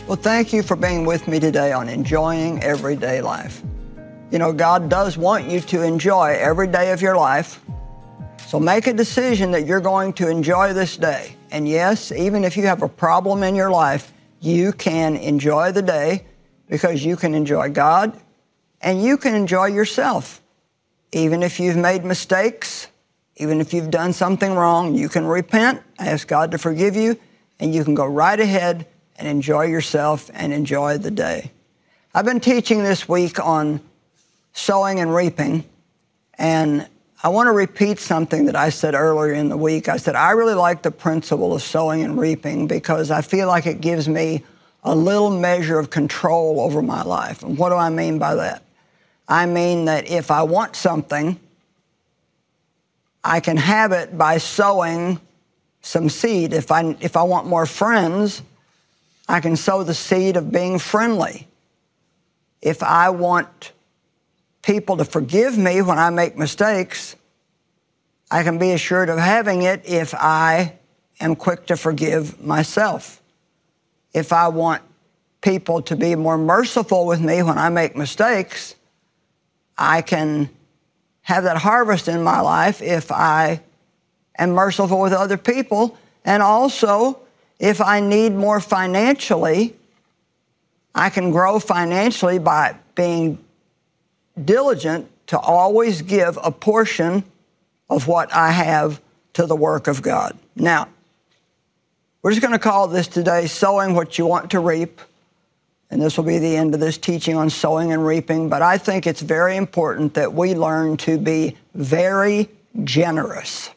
Well, thank you for being with me today on Enjoying Everyday Life. You know, God does want you to enjoy every day of your life. So make a decision that you're going to enjoy this day. And yes, even if you have a problem in your life, you can enjoy the day because you can enjoy God and you can enjoy yourself. Even if you've made mistakes, even if you've done something wrong, you can repent, ask God to forgive you, and you can go right ahead and enjoy yourself and enjoy the day. I've been teaching this week on sowing and reaping, and I want to repeat something that I said earlier in the week. I said, I really like the principle of sowing and reaping because I feel like it gives me a little measure of control over my life. And what do I mean by that? I mean that if I want something, I can have it by sowing some seed. If I want more friends, I can sow the seed of being friendly. If I want people to forgive me when I make mistakes, I can be assured of having it if I am quick to forgive myself. If I want people to be more merciful with me when I make mistakes, I can have that harvest in my life if I am merciful with other people. And also, if I need more financially, I can grow financially by being diligent to always give a portion of what I have to the work of God. Now, we're just going to call this today Sowing What You Want to Reap. And this will be the end of this teaching on sowing and reaping. But I think it's very important that we learn to be very generous.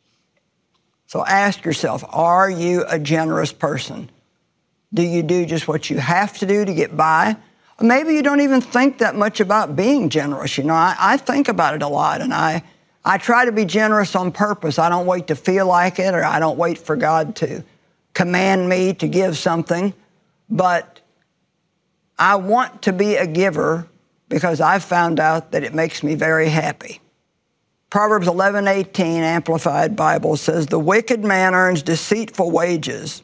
So ask yourself, are you a generous person? Do you do just what you have to do to get by? Or maybe you don't even think that much about being generous. You know, I think about it a lot, and I try to be generous on purpose. I don't wait to feel like it, or I don't wait for God to command me to give something. But I want to be a giver because I've found out that it makes me very happy. Proverbs 11:18, Amplified Bible, says, the wicked man earns deceitful wages,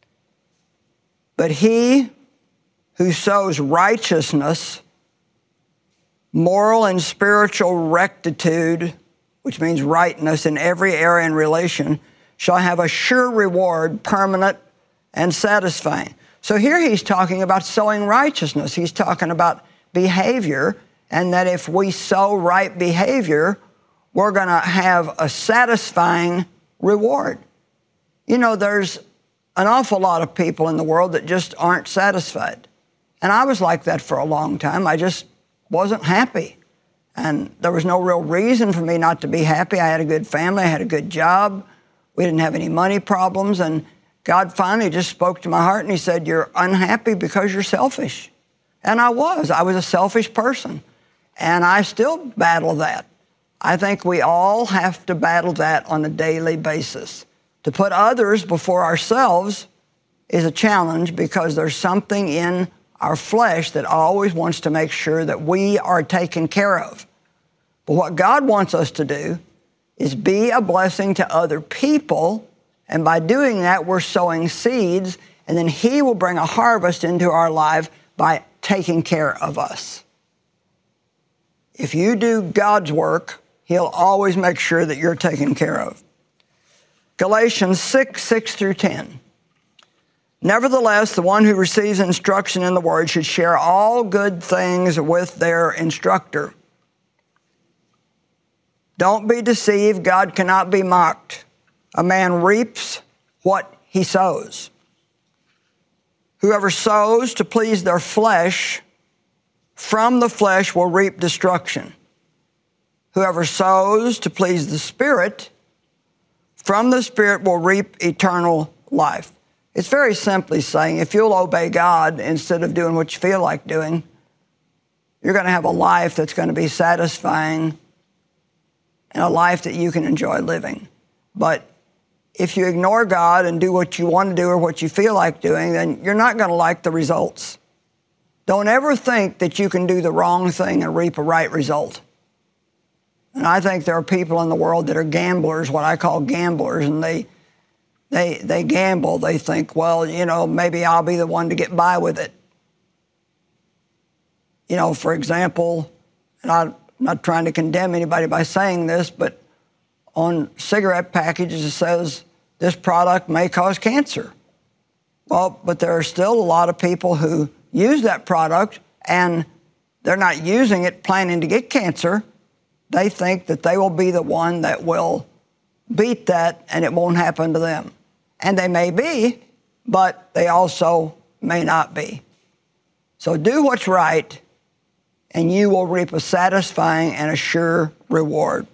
but he who sows righteousness, moral and spiritual rectitude, which means rightness in every area and relation, shall have a sure reward, permanent and satisfying. So here he's talking about sowing righteousness. He's talking about behavior, and that if we sow right behavior, we're going to have a satisfying reward. You know, there's an awful lot of people in the world that just aren't satisfied. And I was like that for a long time. I just wasn't happy. And there was no real reason for me not to be happy. I had a good family. I had a good job. We didn't have any money problems. And God finally just spoke to my heart and he said, you're unhappy because you're selfish. And I was a selfish person. And I still battle that. I think we all have to battle that on a daily basis. To put others before ourselves is a challenge because there's something in our flesh that always wants to make sure that we are taken care of. But what God wants us to do is be a blessing to other people, and by doing that, we're sowing seeds, and then He will bring a harvest into our life by taking care of us. If you do God's work, He'll always make sure that you're taken care of. Galatians 6:6-10. Nevertheless, the one who receives instruction in the word should share all good things with their instructor. Don't be deceived. God cannot be mocked. A man reaps what he sows. Whoever sows to please their flesh, from the flesh will reap destruction. Whoever sows to please the Spirit, from the Spirit will reap eternal life. It's very simply saying, if you'll obey God instead of doing what you feel like doing, you're going to have a life that's going to be satisfying and a life that you can enjoy living. But if you ignore God and do what you want to do or what you feel like doing, then you're not going to like the results. Don't ever think that you can do the wrong thing and reap a right result. And I think there are people in the world that are gamblers, what I call gamblers, and they They gamble. They think, well, maybe I'll be the one to get by with it. For example, and I'm not trying to condemn anybody by saying this, but on cigarette packages it says this product may cause cancer. Well, but there are still a lot of people who use that product and they're not using it planning to get cancer. They think that they will be the one that will beat that and it won't happen to them. And they may be, but they also may not be. So do what's right, and you will reap a satisfying and a sure reward.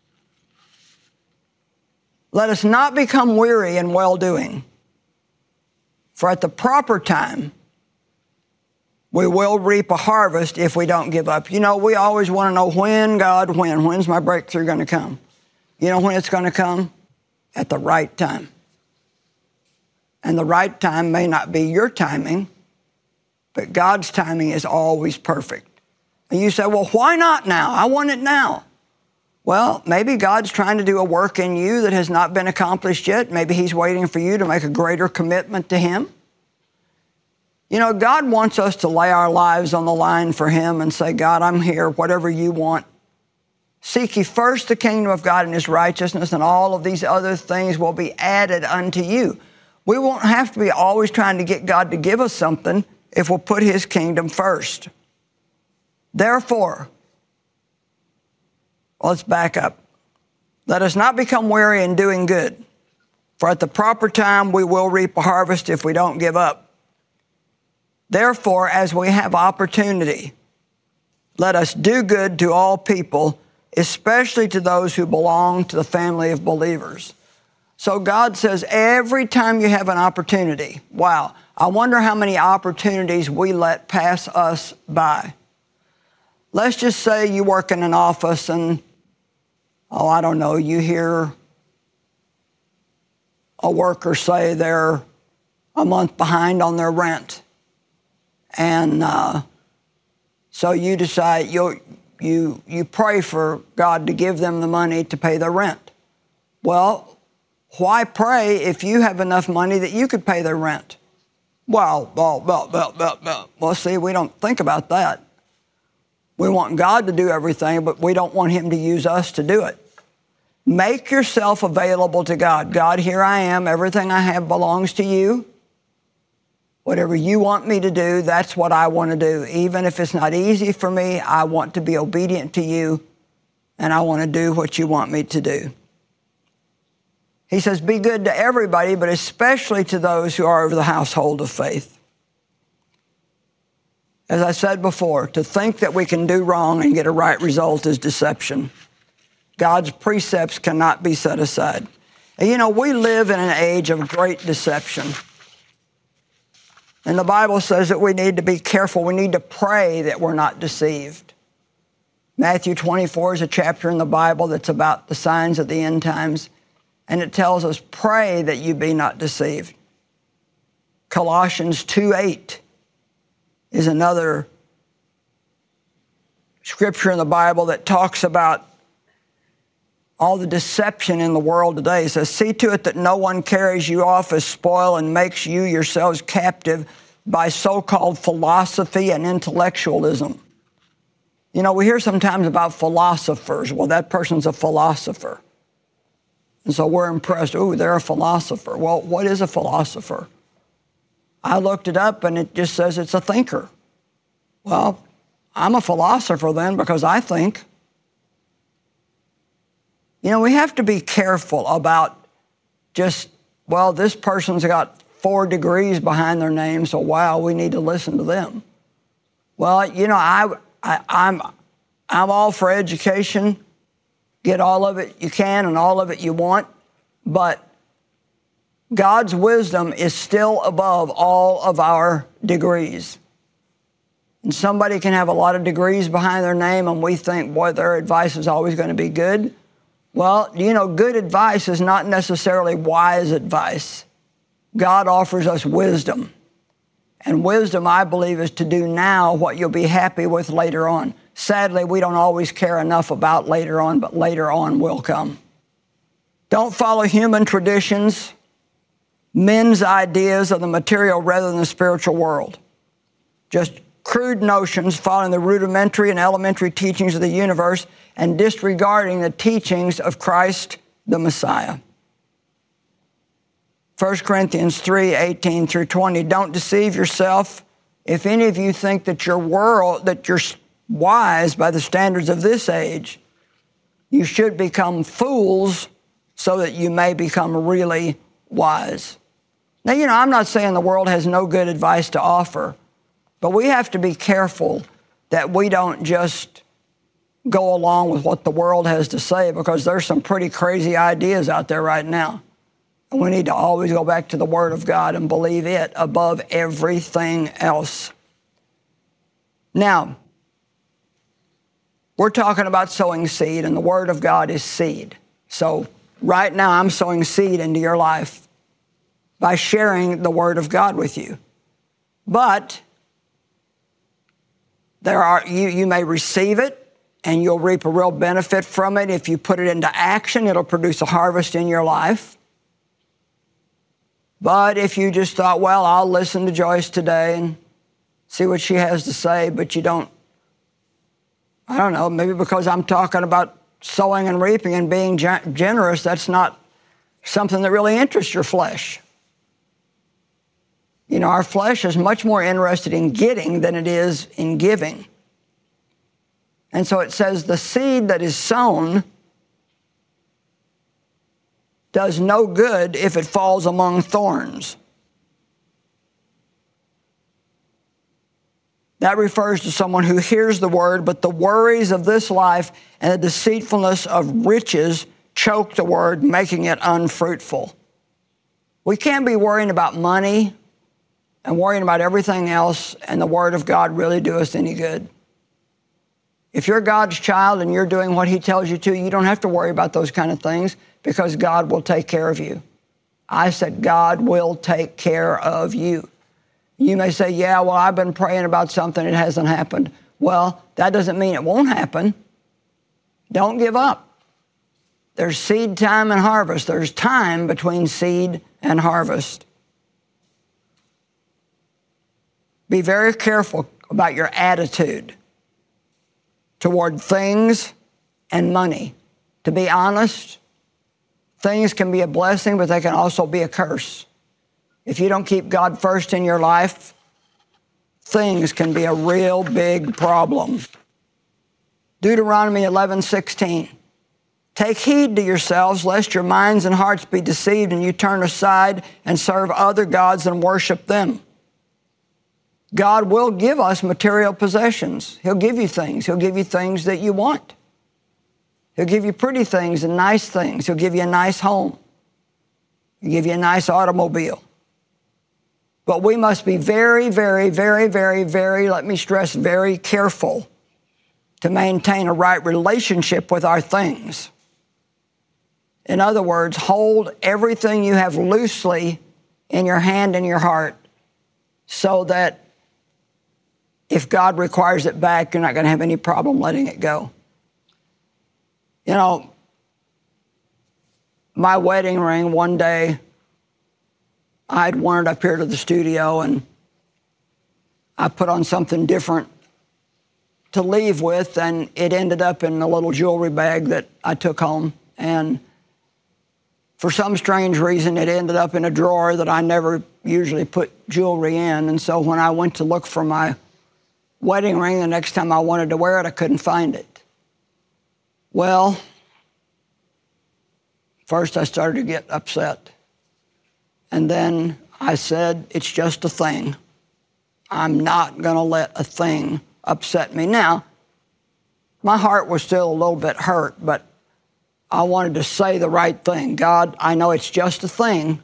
Let us not become weary in well-doing, for at the proper time, we will reap a harvest if we don't give up. We always want to know when, God, when? When's my breakthrough going to come? You know when it's going to come? At the right time. And the right time may not be your timing, but God's timing is always perfect. And you say, well, why not now? I want it now. Well, maybe God's trying to do a work in you that has not been accomplished yet. Maybe he's waiting for you to make a greater commitment to him. God wants us to lay our lives on the line for him and say, God, I'm here, whatever you want. Seek ye first the kingdom of God and his righteousness, and all of these other things will be added unto you. We won't have to be always trying to get God to give us something if we'll put his kingdom first. Therefore, let's back up. Let us not become weary in doing good, for at the proper time we will reap a harvest if we don't give up. Therefore, as we have opportunity, let us do good to all people, especially to those who belong to the family of believers. So God says every time you have an opportunity, wow, I wonder how many opportunities we let pass us by. Let's just say you work in an office and, I don't know, you hear a worker say they're a month behind on their rent. And so you decide, you pray for God to give them the money to pay their rent. Well, why pray if you have enough money that you could pay their rent? Well, see, we don't think about that. We want God to do everything, but we don't want him to use us to do it. Make yourself available to God. God, here I am. Everything I have belongs to you. Whatever you want me to do, that's what I want to do. Even if it's not easy for me, I want to be obedient to you, and I want to do what you want me to do. He says, be good to everybody, but especially to those who are of the household of faith. As I said before, to think that we can do wrong and get a right result is deception. God's precepts cannot be set aside. And we live in an age of great deception. And the Bible says that we need to be careful. We need to pray that we're not deceived. Matthew 24 is a chapter in the Bible that's about the signs of the end times. And it tells us, pray that you be not deceived. Colossians 2:8 is another scripture in the Bible that talks about all the deception in the world today. It says, see to it that no one carries you off as spoil and makes you yourselves captive by so-called philosophy and intellectualism. We hear sometimes about philosophers. Well, that person's a philosopher. And so we're impressed. Ooh, they're a philosopher. Well, what is a philosopher? I looked it up and it just says it's a thinker. Well, I'm a philosopher then because I think. We have to be careful about just, well, this person's got 4 degrees behind their name, so wow, we need to listen to them. Well, I'm all for education. Get all of it you can and all of it you want, but God's wisdom is still above all of our degrees. And somebody can have a lot of degrees behind their name and we think, boy, their advice is always going to be good. Well, good advice is not necessarily wise advice. God offers us wisdom. And wisdom, I believe, is to do now what you'll be happy with later on. Sadly, we don't always care enough about later on, but later on will come. Don't follow human traditions men's ideas of the material rather than the spiritual world. Just crude notions following the rudimentary and elementary teachings of the universe and disregarding the teachings of Christ the Messiah. 1 Corinthians 3:18 through 20. Don't deceive yourself. If any of you think that you're wise by the standards of this age, you should become fools so that you may become really wise. Now, I'm not saying the world has no good advice to offer, but we have to be careful that we don't just go along with what the world has to say, because there's some pretty crazy ideas out there right now. And we need to always go back to the Word of God and believe it above everything else. Now, we're talking about sowing seed, and the Word of God is seed. So right now I'm sowing seed into your life by sharing the Word of God with you. But you may receive it, and you'll reap a real benefit from it. If you put it into action, it'll produce a harvest in your life. But if you just thought, well, I'll listen to Joyce today and see what she has to say, but you don't, I don't know, maybe because I'm talking about sowing and reaping and being generous, that's not something that really interests your flesh. Our flesh is much more interested in getting than it is in giving. And so it says the seed that is sown does no good if it falls among thorns. That refers to someone who hears the word, but the worries of this life and the deceitfulness of riches choke the word, making it unfruitful. We can't be worrying about money and worrying about everything else and the Word of God really do us any good. If you're God's child and you're doing what He tells you to, you don't have to worry about those kind of things, because God will take care of you. I said God will take care of you. You may say, yeah, well, I've been praying about something, it hasn't happened. Well, that doesn't mean it won't happen. Don't give up. There's seed time and harvest. There's time between seed and harvest. Be very careful about your attitude toward things and money. To be honest, things can be a blessing, but they can also be a curse. If you don't keep God first in your life, things can be a real big problem. Deuteronomy 11:16. Take heed to yourselves, lest your minds and hearts be deceived, and you turn aside and serve other gods and worship them. God will give us material possessions. He'll give you things. He'll give you things that you want. He'll give you pretty things and nice things. He'll give you a nice home. He'll give you a nice automobile. But we must be very, very, very, very, very, let me stress, very careful to maintain a right relationship with our things. In other words, hold everything you have loosely in your hand and your heart, so that if God requires it back, you're not going to have any problem letting it go. My wedding ring, one day, I'd worn it up here to the studio, and I put on something different to leave with, and it ended up in a little jewelry bag that I took home. And for some strange reason, it ended up in a drawer that I never usually put jewelry in. And so when I went to look for my wedding ring the next time I wanted to wear it, I couldn't find it. Well, first I started to get upset. And then I said, it's just a thing. I'm not going to let a thing upset me. Now, my heart was still a little bit hurt, but I wanted to say the right thing. God, I know it's just a thing.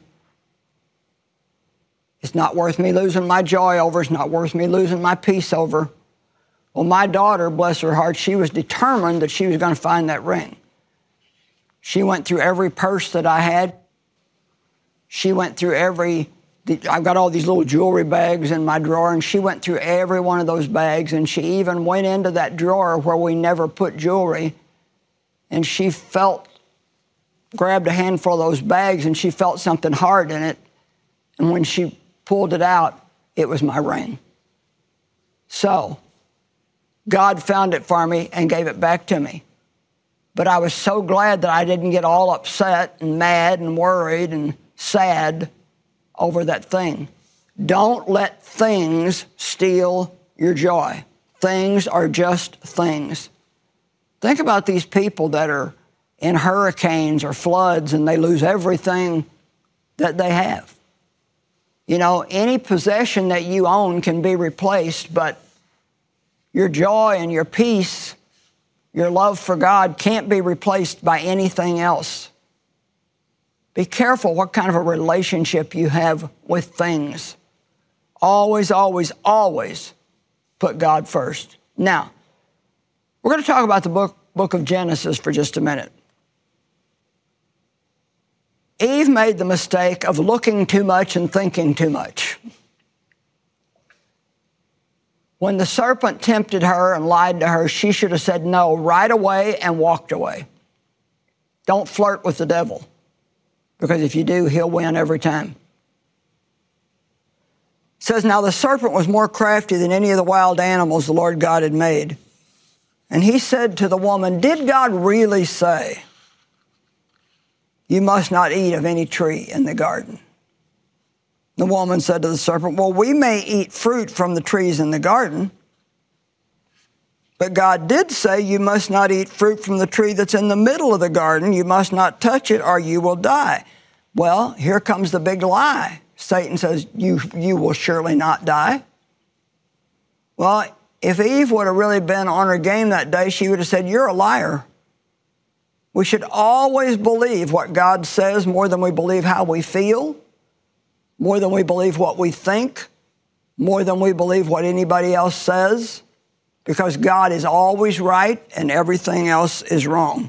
It's not worth me losing my joy over. It's not worth me losing my peace over. Well, my daughter, bless her heart, she was determined that she was going to find that ring. She went through every purse that I had. She went through I've got all these little jewelry bags in my drawer, and she went through every one of those bags, and she even went into that drawer where we never put jewelry, and grabbed a handful of those bags, and she felt something hard in it. And when she pulled it out, it was my ring. So God found it for me and gave it back to me. But I was so glad that I didn't get all upset and mad and worried and sad over that thing. Don't let things steal your joy. Things are just things. Think about these people that are in hurricanes or floods and they lose everything that they have. You know, any possession that you own can be replaced, but your joy and your peace, your love for God can't be replaced by anything else. Be careful what kind of a relationship you have with things. Always, always, always put God first. Now, we're going to talk about the book of Genesis for just a minute. Eve made the mistake of looking too much and thinking too much. When the serpent tempted her and lied to her, she should have said no right away and walked away. Don't flirt with the devil, because if you do, he'll win every time. It says, now the serpent was more crafty than any of the wild animals the Lord God had made. And he said to the woman, did God really say, you must not eat of any tree in the garden? The woman said to the serpent, well, we may eat fruit from the trees in the garden, but God did say you must not eat fruit from the tree that's in the middle of the garden. You must not touch it or you will die. Well, here comes the big lie. Satan says, you will surely not die. Well, if Eve would have really been on her game that day, she would have said, you're a liar. We should always believe what God says more than we believe how we feel, more than we believe what we think, more than we believe what anybody else says, because God is always right and everything else is wrong.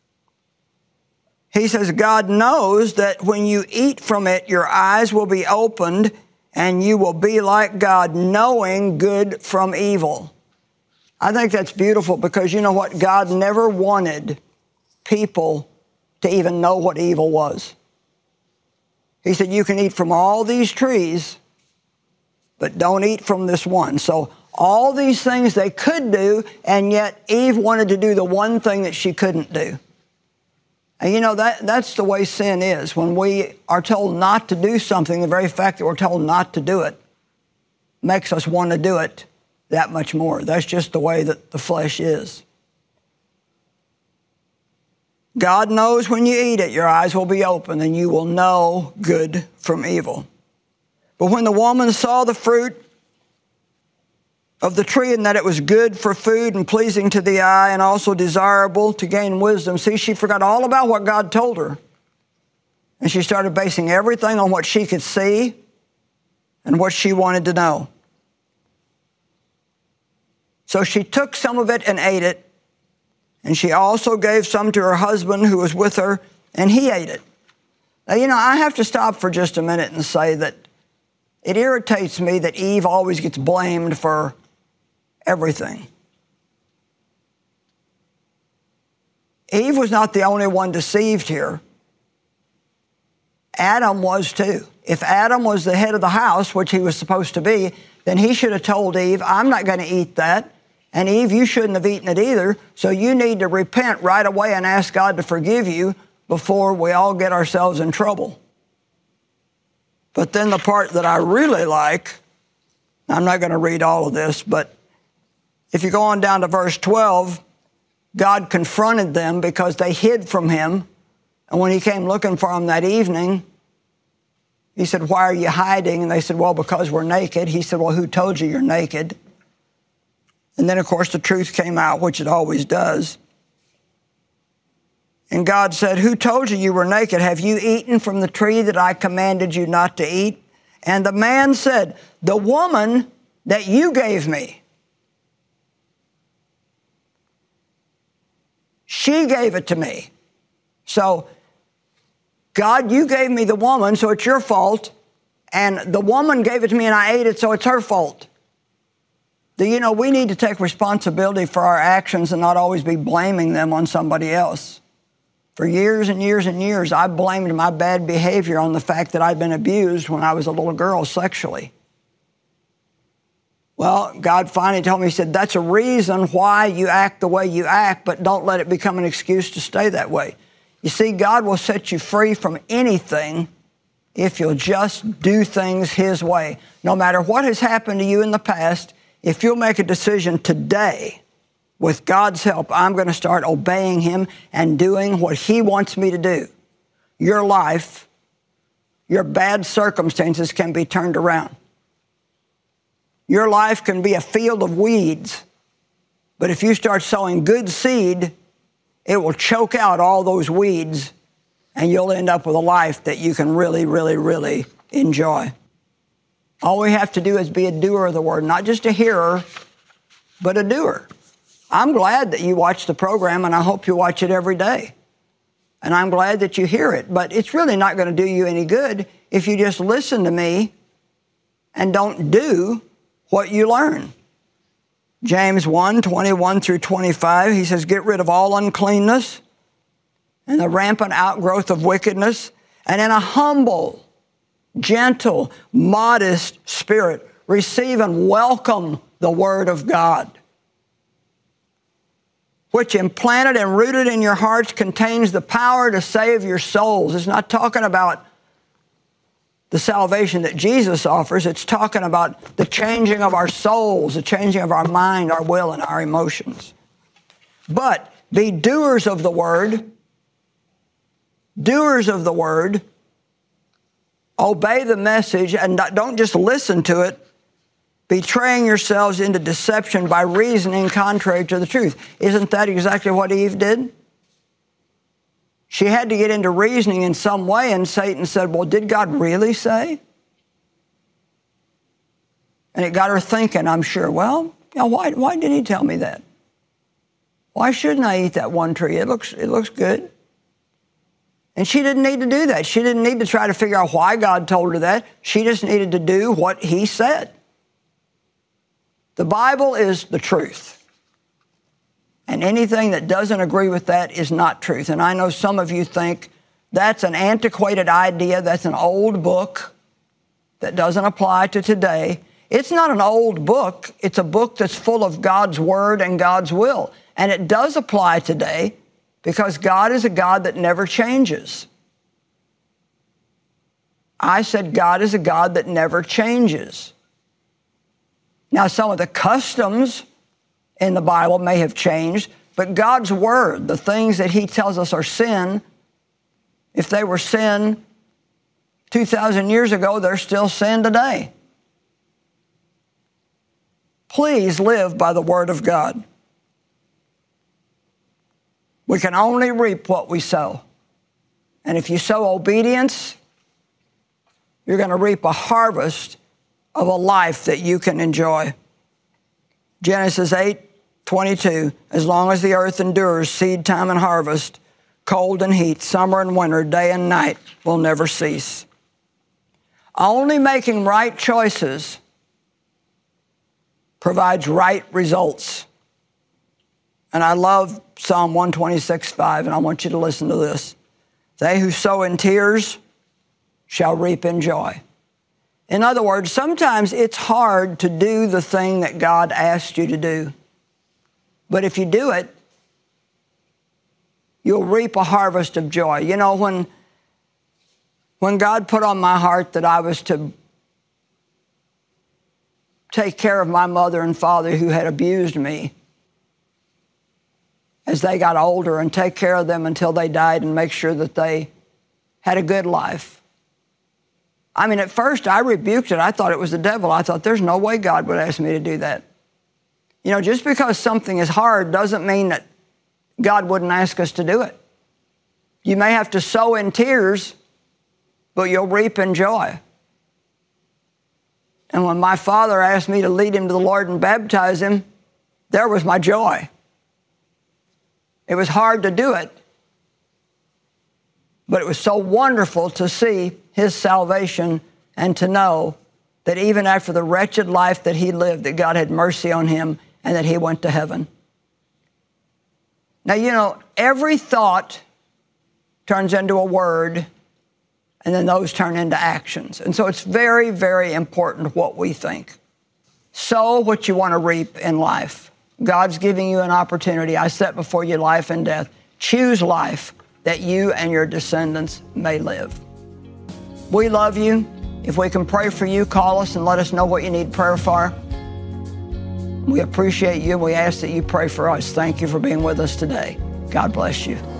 He says, God knows that when you eat from it, your eyes will be opened and you will be like God, knowing good from evil. I think that's beautiful because you know what? God never wanted people to even know what evil was. He said, you can eat from all these trees, but don't eat from this one. So all these things they could do, and yet Eve wanted to do the one thing that she couldn't do. And you know, that's the way sin is. When we are told not to do something, the very fact that we're told not to do it makes us want to do it that much more. That's just the way that the flesh is. God knows when you eat it, your eyes will be open and you will know good from evil. But when the woman saw the fruit of the tree and that it was good for food and pleasing to the eye and also desirable to gain wisdom, see, she forgot all about what God told her. And she started basing everything on what she could see and what she wanted to know. So she took some of it and ate it. And she also gave some to her husband who was with her, and he ate it. Now, you know, I have to stop for just a minute and say that it irritates me that Eve always gets blamed for everything. Eve was not the only one deceived here. Adam was too. If Adam was the head of the house, which he was supposed to be, then he should have told Eve, I'm not going to eat that. And Eve, you shouldn't have eaten it either, so you need to repent right away and ask God to forgive you before we all get ourselves in trouble. But then the part that I really like, I'm not going to read all of this, but if you go on down to verse 12, God confronted them because they hid from him. And when he came looking for them that evening, he said, why are you hiding? And they said, well, because we're naked. He said, well, who told you you're naked? And then, of course, the truth came out, which it always does. And God said, who told you you were naked? Have you eaten from the tree that I commanded you not to eat? And the man said, the woman that you gave me, she gave it to me. So, God, you gave me the woman, so it's your fault. And the woman gave it to me and I ate it, so it's her fault. You know, we need to take responsibility for our actions and not always be blaming them on somebody else. For years and years and years, I blamed my bad behavior on the fact that I'd been abused when I was a little girl sexually. Well, God finally told me, He said, that's a reason why you act the way you act, but don't let it become an excuse to stay that way. You see, God will set you free from anything if you'll just do things His way. No matter what has happened to you in the past, if you'll make a decision today, with God's help, I'm going to start obeying Him and doing what He wants me to do. Your life, your bad circumstances can be turned around. Your life can be a field of weeds, but if you start sowing good seed, it will choke out all those weeds, and you'll end up with a life that you can really, really, really enjoy. All we have to do is be a doer of the word, not just a hearer, but a doer. I'm glad that you watch the program, and I hope you watch it every day. And I'm glad that you hear it, but it's really not going to do you any good if you just listen to me and don't do what you learn. James 1:21 through 25, he says, get rid of all uncleanness and the rampant outgrowth of wickedness, and in a humble, gentle, modest spirit, receive and welcome the word of God, which implanted and rooted in your hearts contains the power to save your souls. It's not talking about the salvation that Jesus offers. It's talking about the changing of our souls, the changing of our mind, our will, and our emotions. But be doers of the word, obey the message, and don't just listen to it, betraying yourselves into deception by reasoning contrary to the truth. Isn't that exactly what Eve did? She had to get into reasoning in some way, and Satan said, well, did God really say? And it got her thinking, I'm sure, well, why did He tell me that? Why shouldn't I eat that one tree? It looks good. And she didn't need to do that. She didn't need to try to figure out why God told her that. She just needed to do what He said. The Bible is the truth. And anything that doesn't agree with that is not truth. And I know some of you think that's an antiquated idea, that's an old book that doesn't apply to today. It's not an old book. It's a book that's full of God's word and God's will. And it does apply today because God is a God that never changes. I said God is a God that never changes. Now, some of the customs in the Bible may have changed, but God's word, the things that He tells us are sin, if they were sin 2,000 years ago, they're still sin today. Please live by the word of God. We can only reap what we sow. And if you sow obedience, you're going to reap a harvest of a life that you can enjoy. Genesis 8:22, as long as the earth endures, seed time and harvest, cold and heat, summer and winter, day and night will never cease. Only making right choices provides right results. And I love Psalm 126:5, and I want you to listen to this. They who sow in tears shall reap in joy. In other words, sometimes it's hard to do the thing that God asked you to do. But if you do it, you'll reap a harvest of joy. You know, when God put on my heart that I was to take care of my mother and father who had abused me as they got older and take care of them until they died and make sure that they had a good life. I mean, at first I rebuked it. I thought it was the devil. I thought there's no way God would ask me to do that. You know, just because something is hard doesn't mean that God wouldn't ask us to do it. You may have to sow in tears, but you'll reap in joy. And when my father asked me to lead him to the Lord and baptize him, there was my joy. It was hard to do it, but it was so wonderful to see his salvation and to know that even after the wretched life that he lived, that God had mercy on him and that he went to heaven. Now, you know, every thought turns into a word, and then those turn into actions. And so it's very, very important what we think. Sow what you want to reap in life. God's giving you an opportunity. I set before you life and death. Choose life that you and your descendants may live. We love you. If we can pray for you, call us and let us know what you need prayer for. We appreciate you. We ask that you pray for us. Thank you for being with us today. God bless you.